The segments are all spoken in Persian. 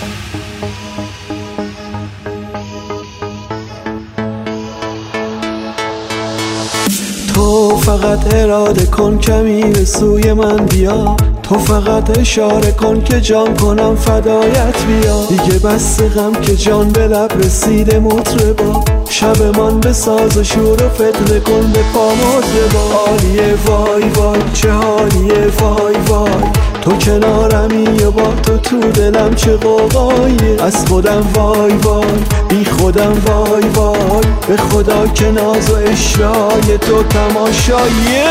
تو فقط اراده کن کمی به سوی من بیا، تو فقط اشاره کن که جان کنم فدایت بیا. دیگه بس غم که جان به لب رسیده مطربا، شب من به ساز و شور و فتنه کن به پا مطربا. حالیه وای وای چه حالیه وای وای، تو کنارمی و با تو دلم چه قوقاییه. از خودم وای وای بی خودم وای وای، به خدا که ناز و اشرای تو تماشاییه.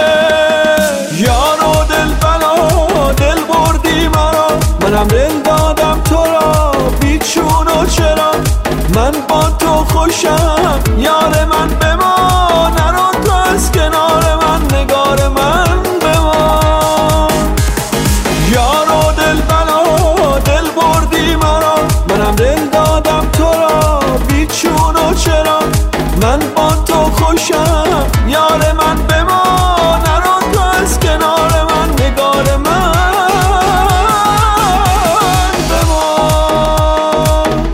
یارو دل بلا دل بردی مرا، منم دل دادم تو را بی چون و چرا. من با تو خوشم یار من بمان، نرو تو از کنار من نگار من بمان. یارو دل بلا دل بردی مرا، منم دل دادم تو را بی چون و چرا. من با تو خوشم یار من بمان، نرو تو از کنار من نگار من بمان.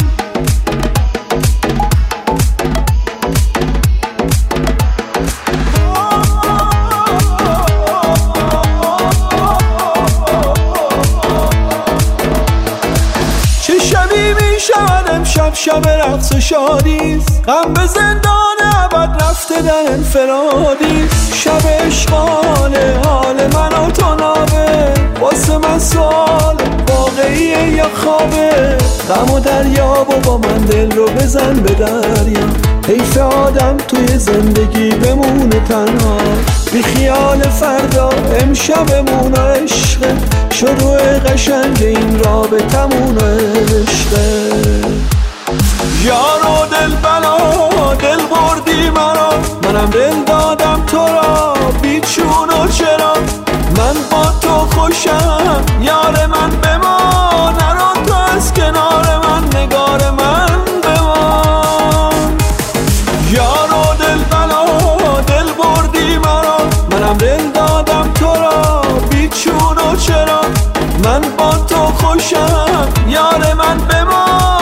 چه شبی می شود امشب شب رقص و شادیست، غم به زندان ابد رفته در انفرادیست. شب عشقانه حال من و تو نابه، واسه من سوال واقعیه یا خوابه. غم و دریا و با من دل رو بزن به دریا، حیف آدم توی زندگی بمونه تنها. بی خیال فردا امشبمون و عشقه، شروع قشنگ این رابطمون و عشقه. یارو دل بلا دل بردی مرا، منم دل دادم تو را بی چون و چرا. من با تو خوشم یار من بمان، نرو تو از کنار من نگار من بمان. یارو دل بلا دل بردی مرا، منم دل دادم تو را بی چون و چرا. من با تو خوشم یار من بمان،